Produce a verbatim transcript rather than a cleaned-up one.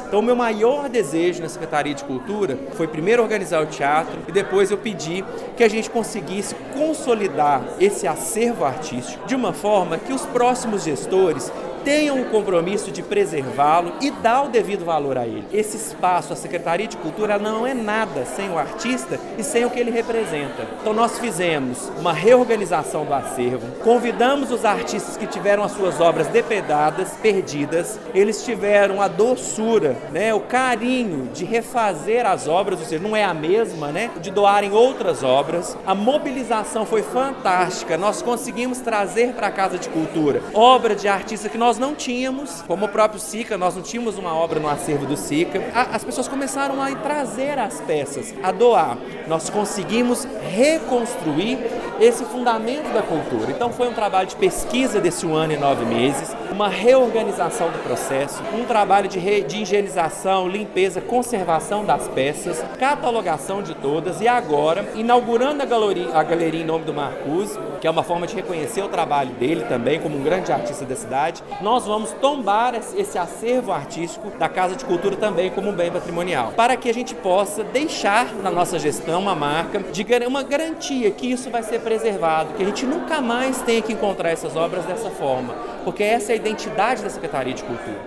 Então, o meu maior desejo na Secretaria de Cultura foi primeiro organizar o teatro e depois eu pedi que a gente conseguisse consolidar esse acervo artístico de uma forma que os próximos gestores tenham o compromisso de preservá-lo e dar o devido valor a ele. Esse espaço, a Secretaria de Cultura, não é nada sem o artista e sem o que ele representa. Então nós fizemos uma reorganização do acervo, convidamos os artistas que tiveram as suas obras depredadas, perdidas, eles tiveram a doçura, né, o carinho de refazer as obras, ou seja, não é a mesma, né, de doarem outras obras. A mobilização foi fantástica, nós conseguimos trazer para a Casa de Cultura obra de artistas que nós não tínhamos, como o próprio Sica, nós não tínhamos uma obra no acervo do Sica. As pessoas começaram a trazer as peças, a doar. Nós conseguimos reconstruir esse fundamento da cultura. Então foi um trabalho de pesquisa desse um ano e nove meses, uma reorganização do processo, um trabalho de, re... de higienização, limpeza, conservação das peças, catalogação de todas e agora, inaugurando a galeria, a galeria em nome do Marcuse, que é uma forma de reconhecer o trabalho dele também como um grande artista da cidade, nós vamos tombar esse acervo artístico da Casa de Cultura também como um bem patrimonial, para que a gente possa deixar na nossa gestão uma marca, de uma garantia que isso vai ser preservado, que a gente nunca mais tenha que encontrar essas obras dessa forma, porque essa é a identidade da Secretaria de Cultura.